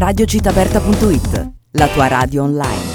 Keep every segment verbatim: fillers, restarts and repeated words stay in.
radio città aperta punto it, la tua radio online.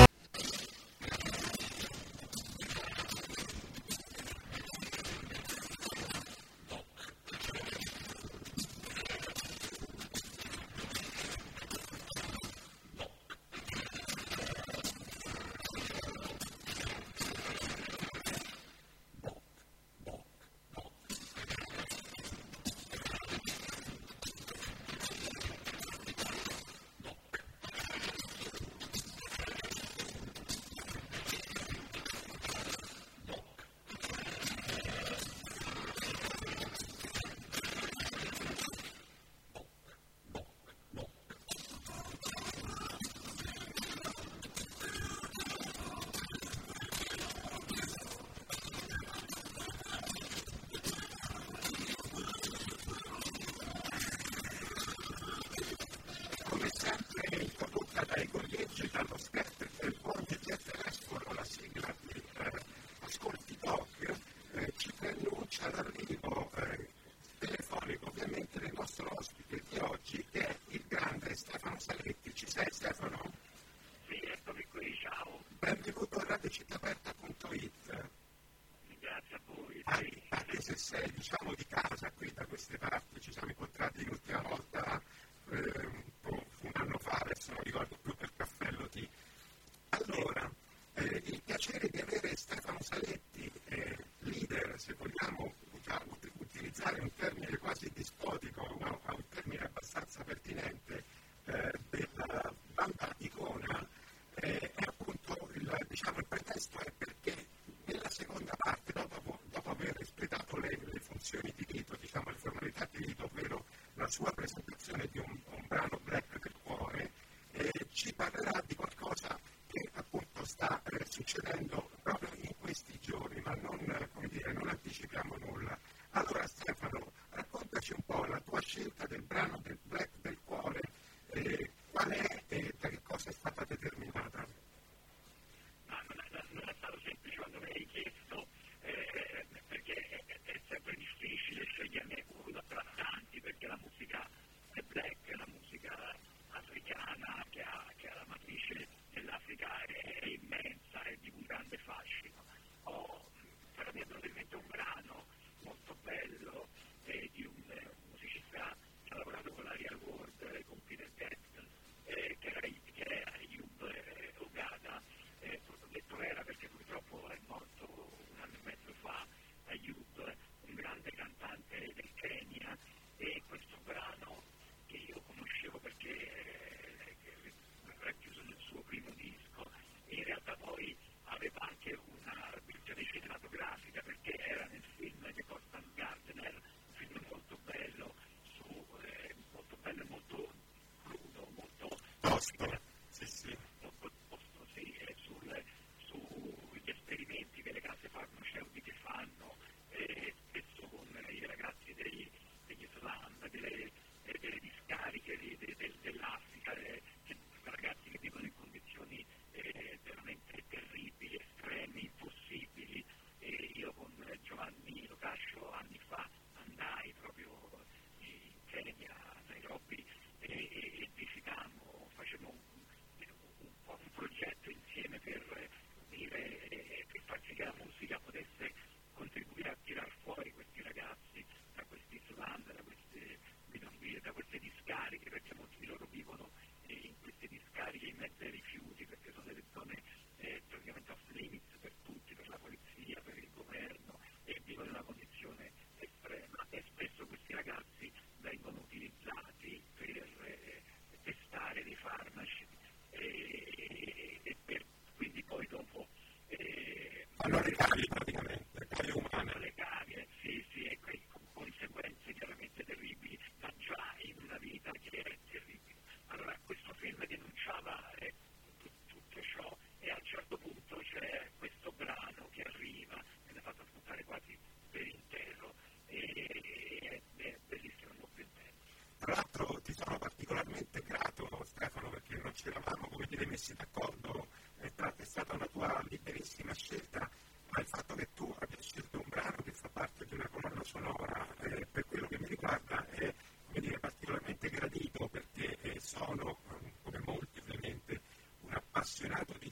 messi d'accordo, è, tra, è stata una tua liberissima scelta, ma il fatto che tu abbia scelto un brano che fa parte di una colonna sonora, eh, per quello che mi riguarda, è come dire, particolarmente gradito, perché eh, sono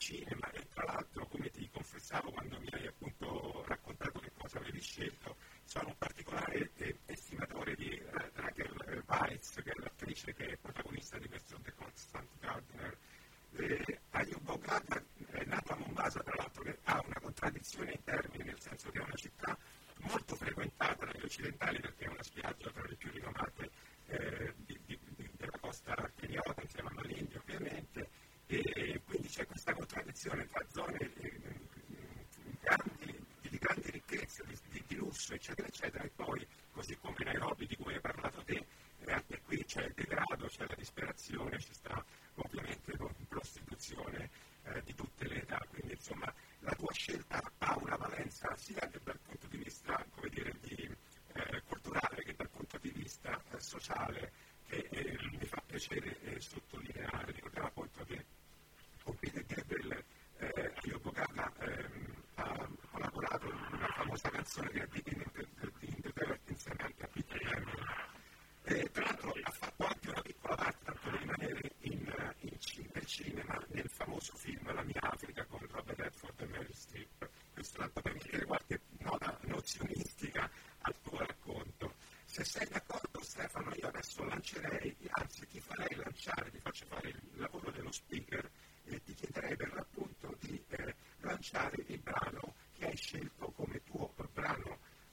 cinema e tra l'altro, come ti confessavo quando mi hai appunto raccontato che cosa avevi scelto, sono un particolare eh, estimatore di Rachel Weisz, che è l'attrice che è protagonista di questo The Constant Gardener. Eh, Ayub Bogata è nato a Mombasa, tra l'altro, che ha una contraddizione in termini, nel senso che è una città molto frequentata dagli occidentali perché è una spiaggia tra le più rinomate eh, di, di, di, della costa keniota, insieme a Malindi ovviamente, e quindi c'è questa contraddizione tra zone eh, grandi, di grandi ricchezze, di, di, di lusso, eccetera, eccetera, e poi, così come Nairobi di cui hai parlato te, eh, anche qui c'è il degrado, c'è la disperazione, ci sta ovviamente con prostituzione eh, di tutte le età, quindi insomma la tua scelta ha una valenza sia dal punto di vista, come dire, di, eh, culturale che dal punto di vista eh, sociale, che eh, mi fa piacere eh, sottolineare. Ricordiamo appunto che con Peter Gabriel eh, Ayub Bogata ehm, ha collaborato in una famosa canzone che è Digging in the, in the Dirt insieme anche a Peter Gabriel. Eh, tra l'altro ha fatto anche una piccola parte, tanto per rimanere in, in, nel cinema, nel famoso film La mia Africa con Robert Redford e Meryl Streep. Questo tanto per vedere qualche nota nozionistica al tuo racconto. Se sei d'accordo, Stefano, io adesso lancerei, anzi ti farei lanciare, ti faccio fare il lavoro dello speaker e ti chiederei per l'appunto di eh, lanciare il brano che hai scelto come tuo brano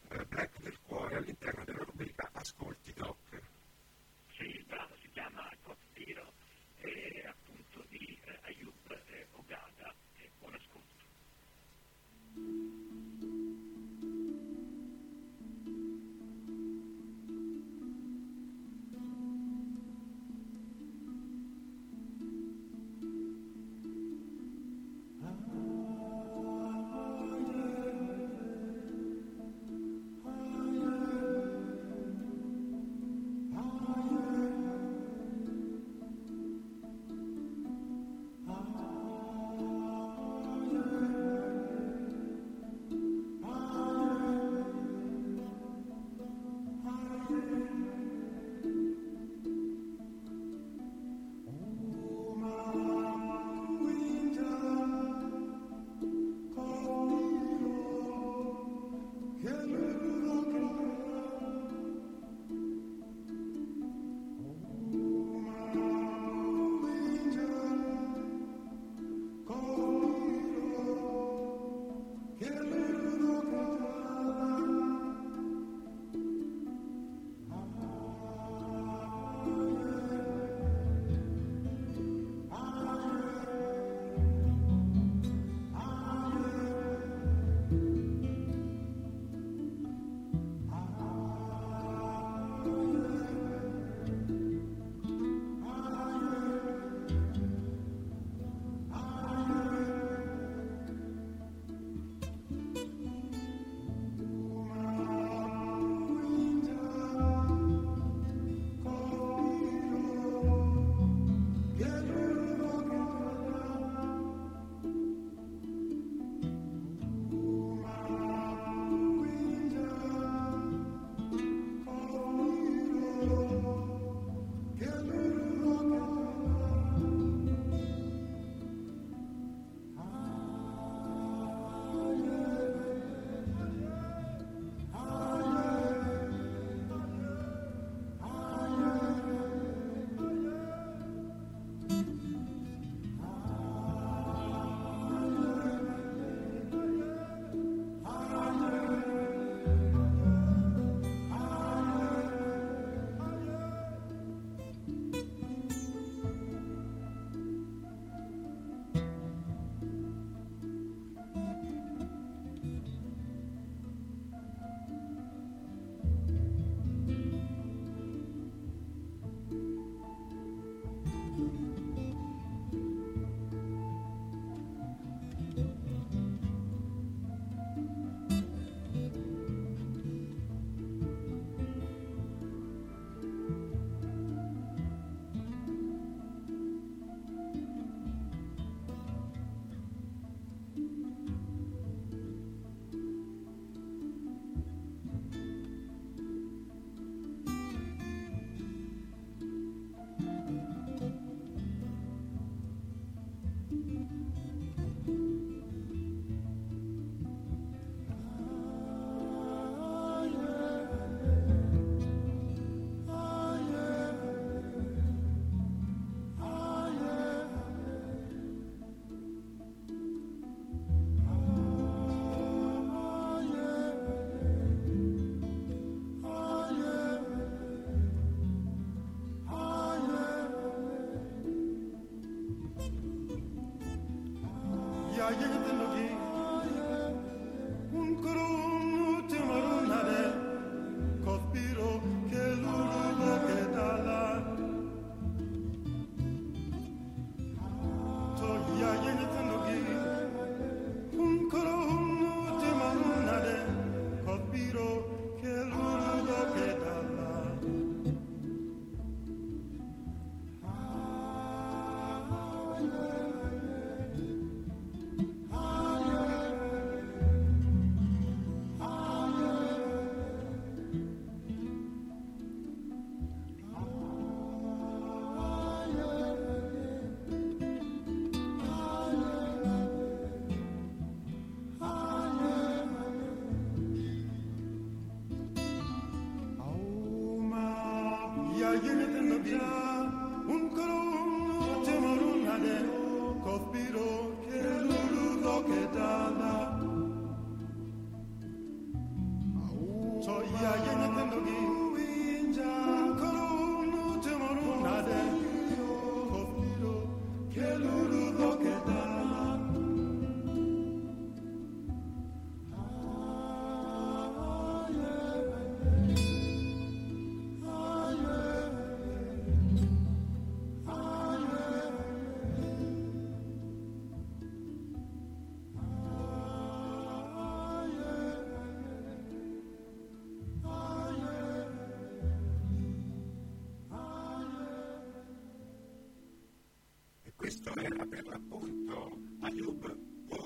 era per l'appunto Ayub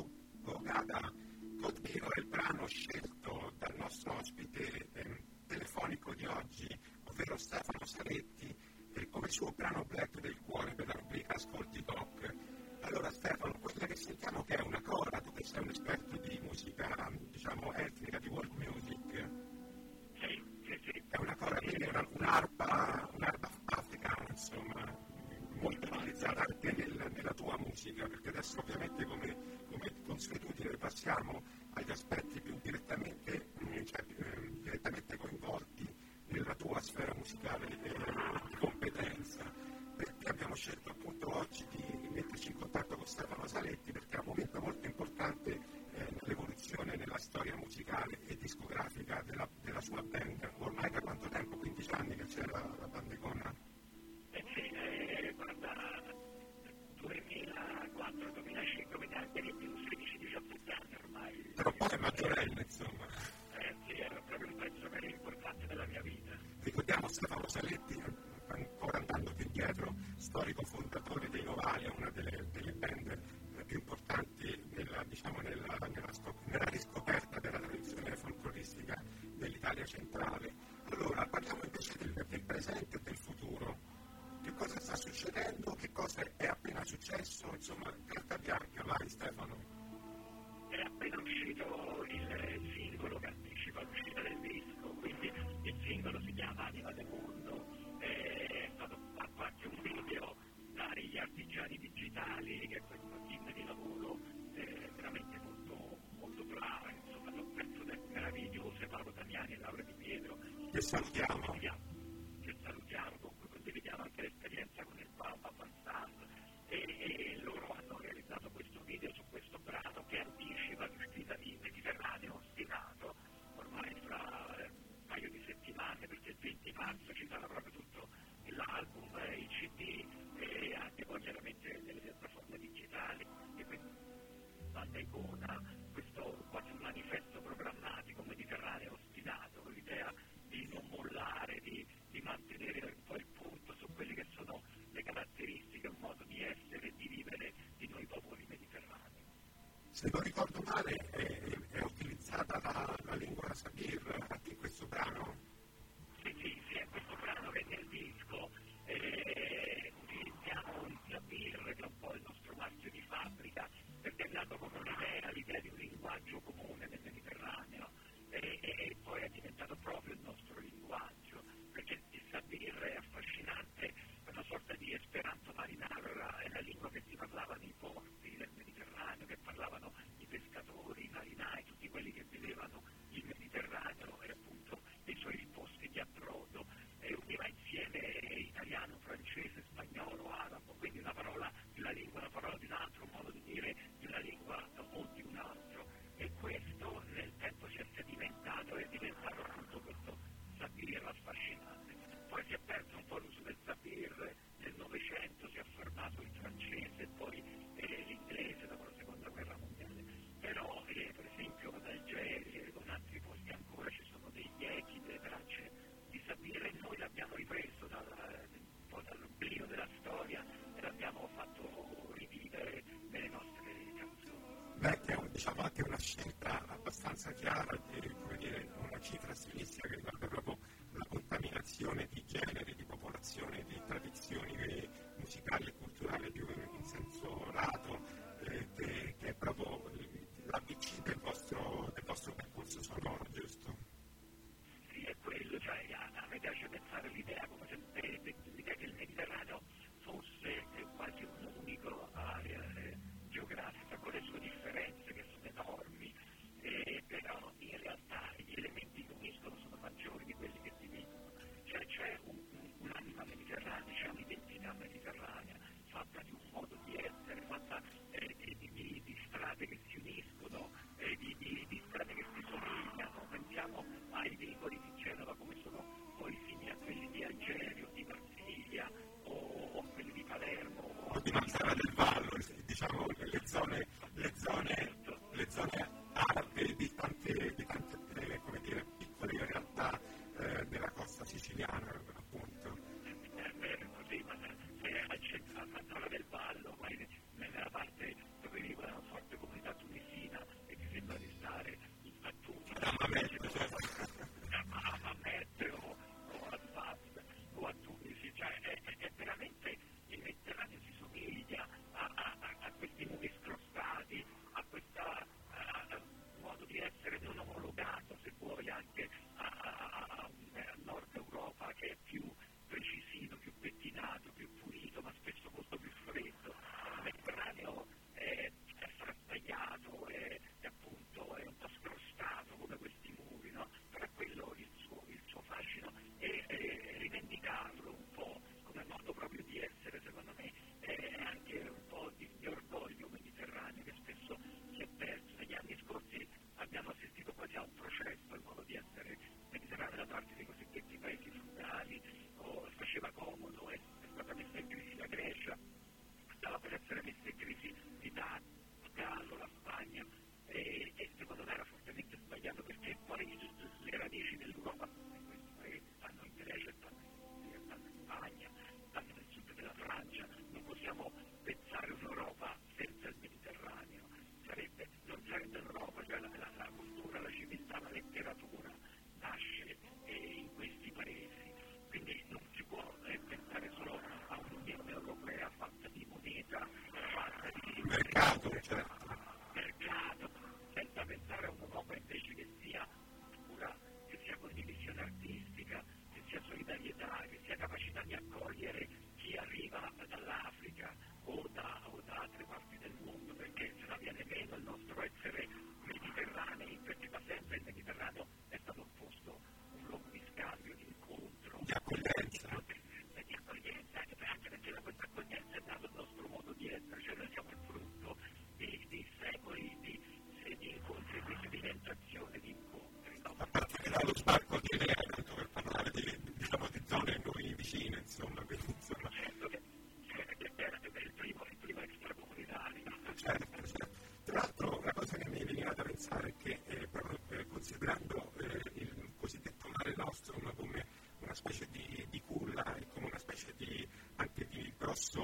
Bogada Codino, il brano scelto dal nostro ospite eh, telefonico di oggi, ovvero Stefano Saletti, eh, come suo brano Black del cuore per la rubrica Ascolti Doc. Allora Stefano, quella che sentiamo che è una cora, tu che sei un esperto di musica, diciamo, etnica, di world music. Sì, sì, sì. È una cora, quindi è una, un'arpa, un'arpa africana, insomma, molto utilizzata anche nel, nella tua musica, perché adesso ovviamente come, come consuetudine passiamo agli aspetti più direttamente, cioè, eh, direttamente coinvolti nella tua sfera musicale eh, di competenza, perché abbiamo scelto appunto oggi di metterci in contatto con Stefano Saletti perché è un momento molto importante eh, nell'evoluzione, nella storia musicale e discografica della, della sua band. Ormai da quanto tempo? quindici anni che c'è la, la Bandecona? Eh sì, eh, guarda, duemilaquattro duemilacinque, quindi anche di più, sedici diciotto anni ormai. Però poi è maggiorenne, insomma. Eh sì, era proprio un pezzo che è importante della mia vita. Ricordiamo Stefano Saletti, ancora andando più indietro, storico fondatore dei Novalia, una delle, delle band più importanti nella, diciamo, nella, nella, scop- nella riscoperta della tradizione folcloristica dell'Italia centrale. Allora, parliamo invece del, del presente e del futuro. Che cosa sta succedendo? Che cosa è appena successo? Insomma, carta bianca, vai Stefano. È appena uscito il singolo che anticipa l'uscita del disco, quindi il singolo si chiama Anima del Mondo, è stato fatto anche un video dagli artigiani digitali, che è questo team di lavoro eh, veramente molto, molto bravo, insomma, un pezzo meraviglioso, Paolo Damiani e Laura Di Pietro. Che salutiamo. Che salutiamo, con cui condividiamo anche l'esperienza con il Papa Fanzando, e, e loro hanno realizzato questo video su questo brano che anticipa l'uscita di Mediterraneo Ostinato, ormai fra eh, un paio di settimane, perché il venti marzo ci sarà proprio tutto l'album, eh, il C D e anche poi chiaramente nelle piattaforme digitali, e quindi Bandecona, questo quasi un manifesto programmatico Mediterraneo Ostinato, con l'idea di non mollare, di, di mantenere un po' il punto su quelle che sono le caratteristiche, un modo di essere e di vivere di noi popoli mediterranei. Se non ricordo male è, è utilizzata la, la lingua Sabir anche in questo brano? Sì, sì, sì, è questo brano che nel disco eh, utilizziamo il Sabir, che è un po' il nostro marchio di fabbrica, perché è nato come un'idea, l'idea di un linguaggio comune nel Mediterraneo, e, e poi è diventato proprio il nostro linguaggio, perché il Sabir è affascinante, è una sorta di esperanto marinaro, è la lingua che si parlava nei porti del Mediterraneo, che parlavano i pescatori, i marinai, tutti quelli che vivevano il Mediterraneo e appunto i suoi posti di approdo, e univa insieme italiano, francese, spagnolo, arabo, quindi una parola di una lingua, una parola di un altro, un modo di dire di una lingua o di un altro, e questo nel tempo si è sedimentato, è diventato appunto questo Sabir affascinante. Poi si è perso un po' l'uso del Sabir nel Novecento, si è affermato il francese e poi eh, l'inglese dopo la seconda guerra mondiale, però eh, per esempio ad Algeri e con altri posti ancora ci sono dei echi, delle tracce di Sabir, e noi l'abbiamo ripreso dal, un po' dall'oblio della storia e l'abbiamo fatto rivivere nelle nostre canzoni. Beh, che è diciamo anche una scelta abbastanza chiara, di, come dire, una cifra stilistica che riguarda proprio la contaminazione di generi, di popolazione, di tradizioni eh, musicali e culturali più in senso lato, eh, che, che è proprio l'A B C del vostro, del vostro percorso sonoro, giusto? Sì, è quello, cioè a me piace pensare l'idea come se l'idea che il Mediterraneo fosse quasi un'unica area eh, geografica con le sue differenze che sono enormi, eh, però in realtà gli elementi che uniscono sono maggiori di quelli che dividono, cioè c'è un, un, un'anima mediterranea, c'è un'identità mediterranea fatta di un modo di essere, fatta eh, di, di, di strade che si uniscono, eh, di, di, di strade che si somigliano, pensiamo ai vicoli di Genova come sono poi simili a quelli di Algerio, di Marsiglia o, o quelli di Palermo o di Mazzara del Vallo, diciamo le zone, le zone, le zone arabe di tante, di tante eh, come dire, piccole realtà eh, della costa siciliana, appunto. È vero così, ma se al centro a Mazzara del Vallo, poi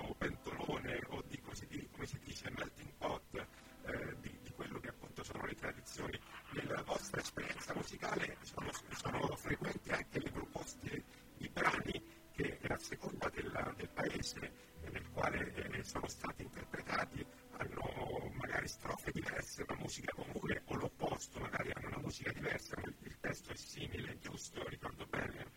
diciamo, pentolone o di, così, di come si dice, melting pot eh, di, di quello che appunto sono le tradizioni. Nella vostra esperienza musicale sono, sono frequenti anche le proposte di brani che a seconda della, del paese nel quale eh, sono stati interpretati hanno magari strofe diverse, una musica comune, o l'opposto, magari hanno una musica diversa, ma il testo è simile, giusto? Ricordo bene?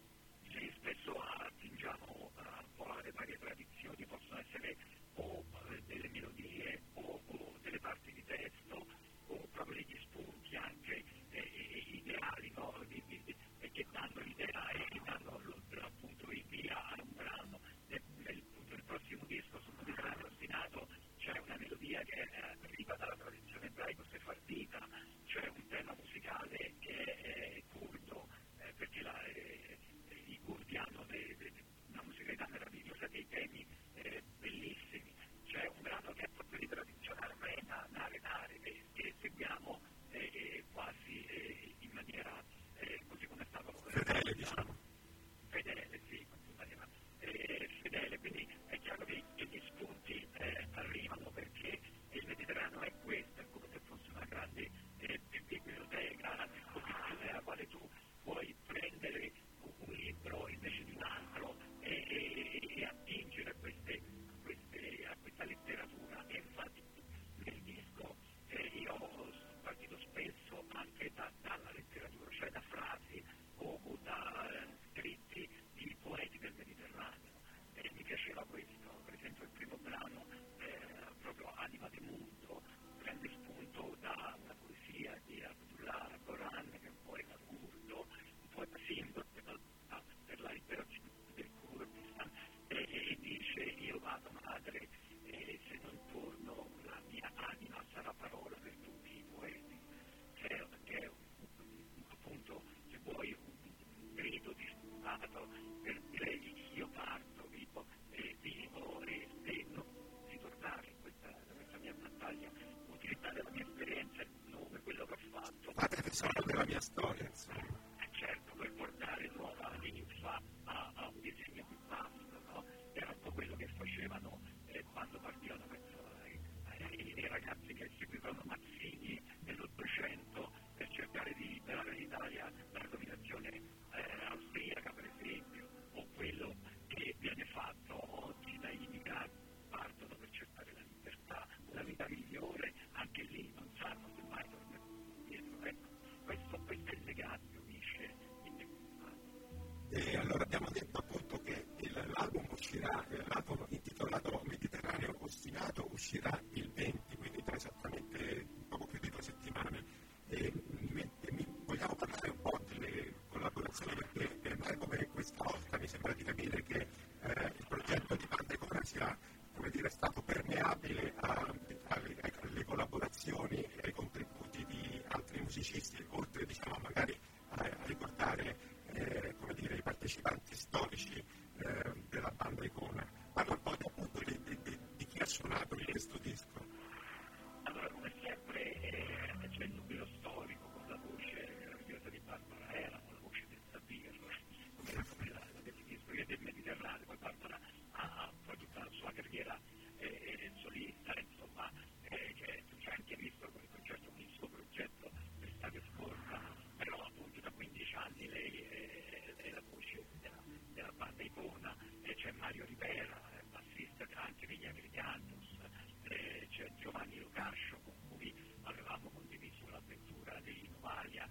Sì, spesso attingiamo un po' alle varie tradizioni, possono essere o delle melodie o, o delle parti di testo o proprio degli spunti anche eh, ideali, no? di, di, di, che danno l'idea e danno appunto il via a un brano. Nel, nel, nel prossimo disco sul Mediterraneo ostinato c'è una melodia che arriva dalla tradizione ebraico-sefardita, c'è un tema musicale che è curdo, eh, perché la, eh, i curdi hanno de, de, una musicalità meravigliosa, dei temi eh, bellissimi. C'è un brano che è proprio di tradizione armena, Nare Nare, che, che seguiamo eh, quasi eh, in maniera eh, così come è stato fedele, diciamo. Fedele, sì, in maniera eh, fedele, quindi è chiaro che, che gli spunti eh, arrivano perché il Mediterraneo è questo, è come se fosse una grande eh, biblioteca nella quale tu puoi prendere un libro invece di un altro e, e, e attingere a, queste, queste, a questa letteratura. E infatti nel disco eh, io sono partito spesso anche da, dalla letteratura, cioè da frasi o, o da eh, scritti di poeti del Mediterraneo. E mi piaceva questo, per esempio il primo brano, eh, proprio Anima di Mundo, prende spunto da una poesia di Abdullah Goran, che è un poeta curdo, un poeta simbolo per la liberazione del Kurdistan, e, e dice: io vado madre e se non torno la mia anima sarà parola per tutti i poeti, che è, che è un, appunto, se vuoi, un grido di stato per dire: io parto, vivo e vivo e spero di tornare in questa, questa mia battaglia, utilizzare la mia esperienza, il nome, quello che ho fatto. Fate tesoro della mia storia, insomma. Eh, certo, per portare nuova linfa a, a un disegno più vasto, no? Era un po' quello che facevano eh, quando partivano eh, i, i ragazzi che seguivano Mazzini nell'Ottocento per cercare di liberare l'Italia dalla dominazione eh, austriaca, per esempio, o quello che viene fatto oggi dai immigrati, partono per cercare la libertà, una vita migliore, anche lì non sanno se mai tornare indietro. Ecco, questo, questo è il legame che unisce il Mediterraneo. E allora abbiamo detto appunto che il, l'album uscirà, l'album intitolato Mediterraneo ostinato uscirà il venti, quindi tra esattamente poco più di due settimane. E, mi, mi, vogliamo parlare un po' delle collaborazioni, perché eh, mai come questa volta mi sembra di capire che eh, il progetto di Banda Icona sia, come dire, stato permeabile a, alle, alle collaborazioni e ai contributi di altri musicisti, oltre diciamo magari a, a ricordare eh, come dire, i partecipanti storici eh, della Banda Icona. Parla un po' di, appunto di, di, di, di chi ha suonato in questo disco. Allora, come sempre eh, c'è il nucleo storico con la voce meravigliosa di Barbara Era, con la voce del Sabir, come la, come la, la definisco io, del Mediterraneo. Poi Barbara ha, ha poi tutta la sua carriera eh, solista, insomma, eh, che tu hai anche visto quel concerto con il suo progetto l'estate scorsa, però appunto da quindici anni lei è, è la voce della, della Banda Icona, e c'è Mario Rivera, bassista anche degli Agrigantus, eh, c'è Giovanni Locascio con cui avevamo condiviso l'avventura di Novalia,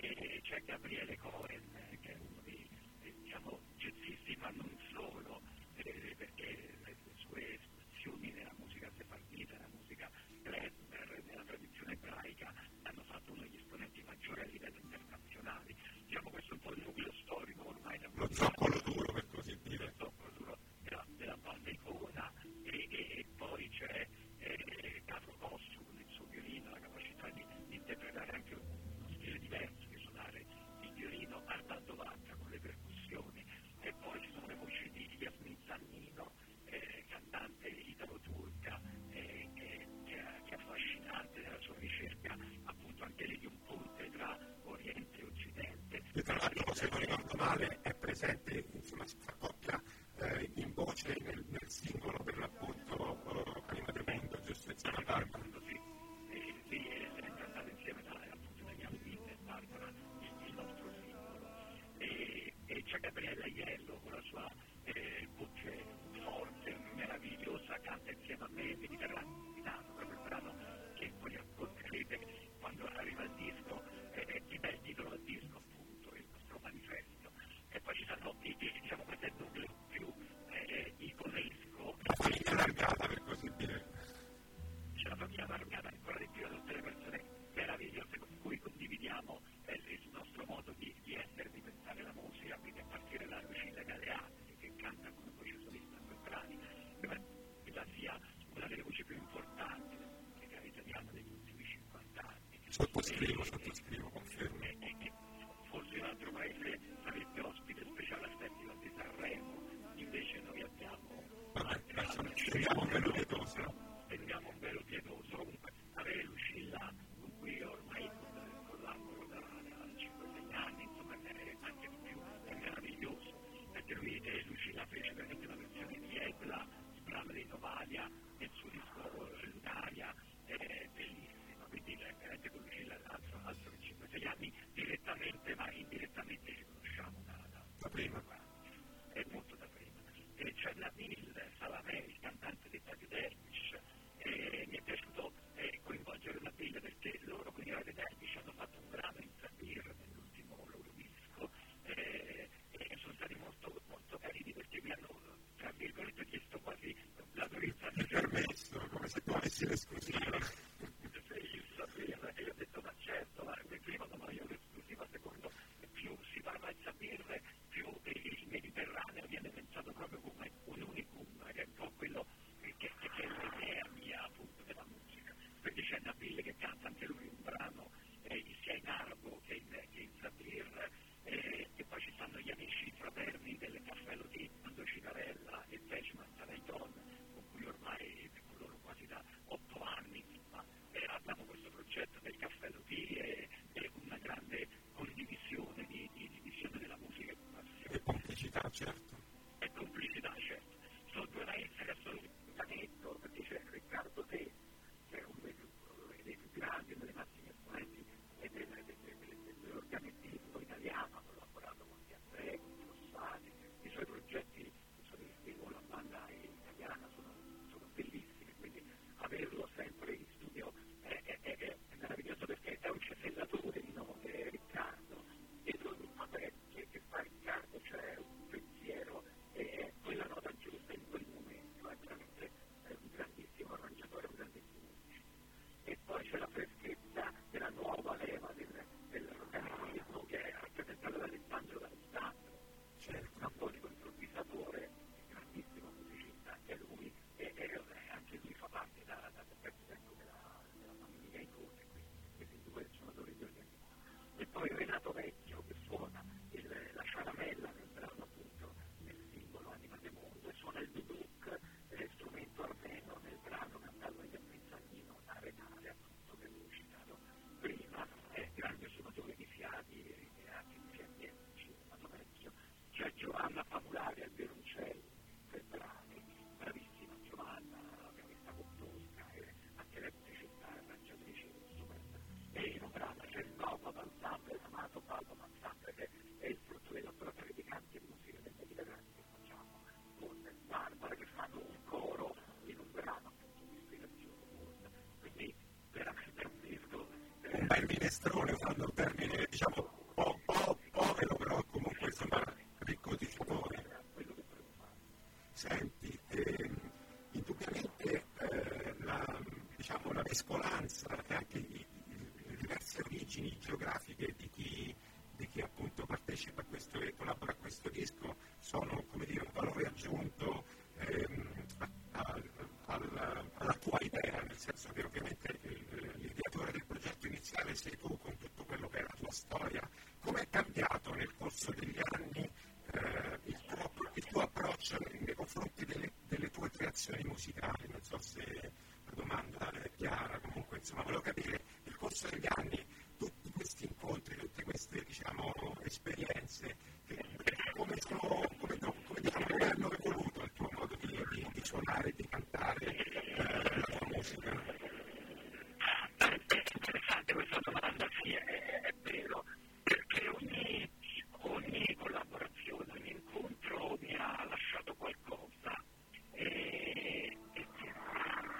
e c'è Gabriele Cohen, eh, che è uno dei, eh, diciamo, jazzisti, ma non solo, eh, perché le, le sue espressioni nella musica sefardita, nella musica klezmer, nella tradizione ebraica, hanno fatto uno degli esponenti maggiori a livello internazionale. Diciamo, questo è un po' il nucleo storico ormai da lo zoccolo duro, per così dire. Lo zoccolo duro della, della Banda Icona, e, e, e poi c'è eh, Carlo Bossu con il suo violino, la capacità di, di interpretare anche uno stile diverso, di suonare il violino mediterraneo, proprio il brano che poi ascolterete quando arriva il disco, eh, ti dà il titolo al disco, appunto, il nostro manifesto. E poi ci sono, diciamo, questo è il nucleo più eh, iconesco. La famiglia allargata, per così dire. C'è la famiglia allargata ancora di più a tutte le persone meravigliose con cui condividiamo eh, il nostro modo di, di essere, di pensare la musica, quindi a partire da Lucilla Galeazzi, che canta come voce solista in quei brani, che sia una delle voci più importanti italiane degli ultimi cinquanta anni. Sottoscrivo, sottoscrivo, confermo. E, e, e forse in un altro paese sarebbe ospite speciale al Festival di Sanremo, invece noi abbiamo... Vabbè, scendiamo un velo pietoso. Scendiamo un velo pietoso, comunque avere Lucilla con cui ormai collaboro da, da cinque sei anni, insomma è anche di più, è meraviglioso, perché lui e Lucilla fece veramente una versione di Ebla, brano dei Novalia, nel suo disco Lunaria, è bellissima, quindi veramente con Lucilla altro, altro che cinque sei anni direttamente, ma indirettamente ci conosciamo da, da, da prima, è molto da prima. E c'è Nabil Salamè, il cantante di Tadio Dervish, e mi è piaciuto eh, coinvolgere Nabil perché loro con i Radio Dervish hanno fatto un brano in Sabir nell'ultimo loro disco eh, e sono stati molto, molto carini perché mi hanno, tra virgolette, chiesto quasi l'autorizzazione. Permesso, come se tu avessi l'esclusiva. Il Sabir, e io ho detto ma certo, ma prima non ho io l'esclusiva, secondo più si parla di Sabir, più il Mediterraneo viene pensato proprio come un unicum, che è un po' quello che, che, che è l'idea mia appunto della musica. Quindi c'è Nabil che canta anche lui un brano eh, sia in arabo che in, che in Sabir, eh, e poi ci stanno gli amici fraterni del Caffè Lotì, Ando Citarella e Pejman Tanaiton, con cui ormai con loro quasi da otto anni insomma, eh, abbiamo questo progetto del Caffè Lotì e, e una grande condivisione di, di, di visione della musica e complicità, certo. e complicità, certo. Sono due ragazzi che sono un canetto, perché c'è Riccardo Te, che è uno dei più grandi, uno dei massimi esponenti dell'organettismo italiano, ha collaborato con Di André, con Fossati, i suoi progetti solisti con la banda italiana sono, sono bellissimi, quindi averlo sempre in studio è, è, è, è meraviglioso perché è un cesellatore di note, Riccardo, e ogni nota che, che fa Riccardo c'è un pensiero e quella nota giusta in quel momento, è veramente è un grandissimo arrangiatore, un grandissimo musicista. E poi c'è la freschezza della nuova leva del, dell'organismo che è rappresentata da Alessandro D'Alessandro, c'è un ambonico improvvisatore, grandissimo musicista anche lui, e, e anche lui fa parte da, da, da pezzo ecco, della, della famiglia Icone, questi due suonatori di organismo. E poi Renato Vecchio che suona il, la sciaramella nel brano appunto nel singolo Anima de Mondo, e suona il duduk, eh, strumento armeno nel brano cantato dagli Appezzanino da Renale appunto che avevo citato prima, è grande suonatore di fiati e anche di fiati etnici, Renato Vecchio. C'è Giovanna Famulari al violoncello per brani, bravissima Giovanna, pianista composta e anche lei musicista e arrangiatrice stupenda. E in un brano c'è il Balba Ensemble, l'amato Balba Ensemble, che è il frutto dei laboratori di canti e musica del Mediterraneo che facciamo con Barbara, che fanno un coro in un brano appunto di ispirazione molta. Quindi veramente è un disco eh, un bel minestrone, usando un termine diciamo po- po- povero, però comunque insomma ricco di sapore. quello che volevo fare. Senti, ehm, indubbiamente eh, la, diciamo, la mescolanza e anche i, i, le diverse origini geografiche di chi, di chi appunto partecipa a questo e collabora a questo disco sono, come dire, un valore aggiunto ehm, a, a, alla, alla tua idea, nel senso che ovviamente il, l'ideatore del progetto iniziale sei tu con tutto quello che è la tua storia. Come è cambiato nel corso degli anni eh, il, tuo, il tuo approccio nei confronti delle, delle tue creazioni musicali? Non so se la domanda è chiara, comunque insomma volevo capire nel corso degli anni tutti questi incontri, tutte queste diciamo esperienze, che, come, sono, come, come, diciamo, come hanno evoluto il tuo modo di, di, di suonare, di cantare eh, la tua musica? È interessante questa domanda, sì, è, è vero, perché ogni, ogni collaborazione, ogni incontro mi ha lasciato qualcosa e, e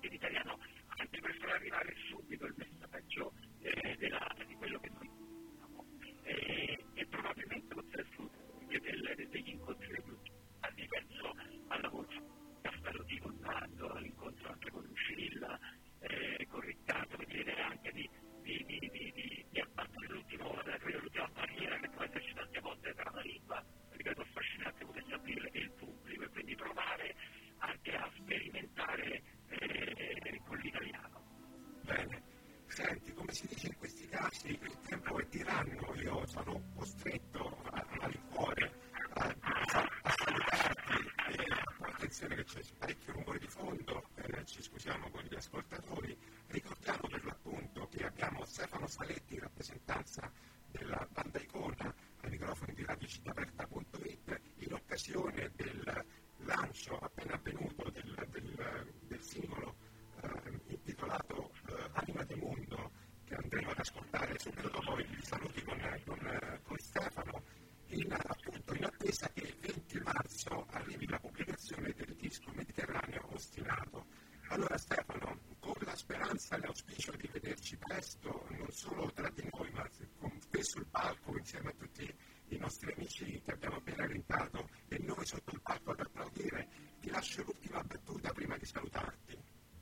in italiano, anche per far arrivare subito il messaggio eh, della, di quello che noi diciamo. E, e probabilmente questo è il frutto del, degli incontri dei gruppi. Penso alla voce Castello di Contatto, all'incontro anche con Lucilla, eh, con Riccardo, che chiede anche di, di, di, di, di, di abbattere l'ultimo, credo, l'ultima barriera che può esserci tante volte tra la lingua, ripeto, affascinante come sapere e il pubblico, e quindi provare anche a sperimentare eh, con l'italiano. Bene, senti, come si dice in questi casi, il tempo è tiranno, io sono costretto a, a malincuore a, a, a salutarti, e attenzione che c'è parecchio rumore di fondo, eh, ci scusiamo con gli ascoltatori, ricordiamo per l'appunto che abbiamo Stefano Saletti in rappresentanza della banda Icona ai microfoni di radio città aperta punto it in occasione del lancio appena avvenuto del, del, del singolo eh, intitolato eh, Anima di Mondo, che andremo ad ascoltare subito dopo i saluti con, con, con Stefano, in, appunto in attesa che il venti marzo arrivi la pubblicazione del disco Mediterraneo Ostinato. Allora Stefano, con la speranza e l'auspicio di vederci presto, non solo tra di noi, ma con te sul palco insieme a tutti i nostri amici che abbiamo appena orientato e noi sotto il palco ad applaudire, ti lascio l'ultima battuta prima di salutarti.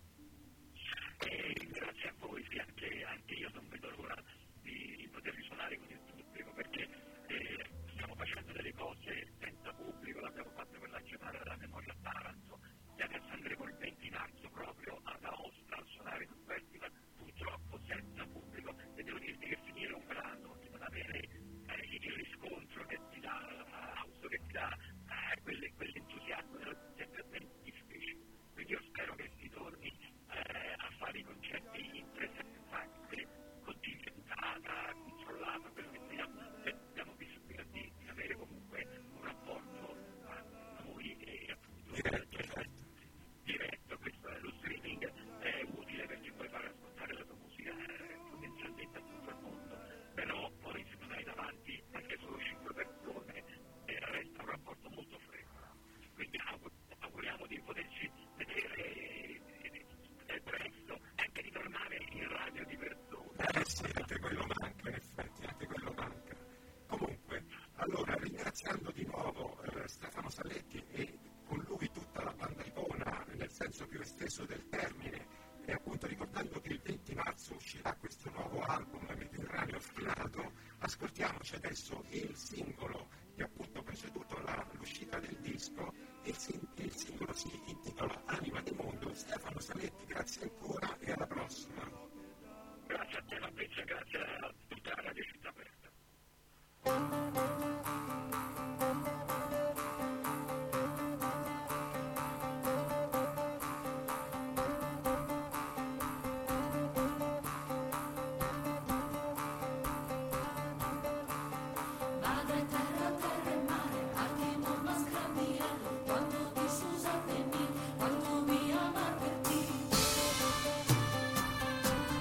Eh, grazie a voi, sì, anche, anche io non vedo l'ora di, di poter risuonare con il pubblico, perché eh, stiamo facendo delle cose senza pubblico, l'abbiamo fatto per la giornata della memoria a Taranto, e adesso andremo il venti marzo proprio ad Aosta a suonare in un festival purtroppo senza pubblico, e devo dirti che finire un brano di non avere eh, il riscontro che ti dà l'auto, che ti dà eh, quelle, quell'entusiasmo è sempre ben difficile, quindi io spero che si torni eh, a fare i concerti in presenza anche contingentata, controllata, quello che sia, e abbiamo bisogno di, di avere comunque un rapporto tra noi e appunto diretto, diretto. Questo è lo streaming, è utile perché puoi fare ascoltare la tua musica eh, potenzialmente a tutto il mondo, però poi se non hai davanti anche solo cinque persone eh, resta un rapporto molto freddo, quindi auguriamo di poterci vedere eh, presto, anche di tornare in radio di persona. Eh sì, anche quello manca, in effetti, anche quello manca. Comunque, allora, ringraziando di nuovo eh, Stefano Saletti e con lui tutta la banda Icona, nel senso più esteso del termine, e appunto ricordando che il venti marzo uscirà questo nuovo album Mediterraneo Ostinato, ascoltiamoci adesso il singolo che appunto ha preceduto la, l'uscita del disco. Il, il singolo si intitola Anima di Mondo. Stefano Saletti, grazie ancora e alla prossima. Grazie a te, Fabrizio, grazie a tutta la Radio Città Aperta. Quanto mi amar per te.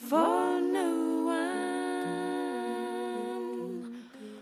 For